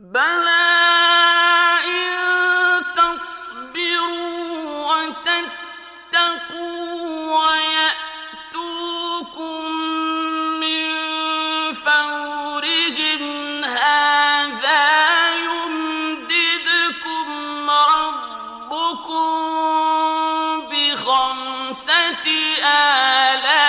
بَلَىٰ إِن تَصْبِرُوا وَتَتَّقُوا وَيَأْتُوكُم مِّن فَوْرِهِمْ هَٰذَا يُمْدِدْكُمْ رَبُّكُم بِخَمْسَةِ آلَافٍ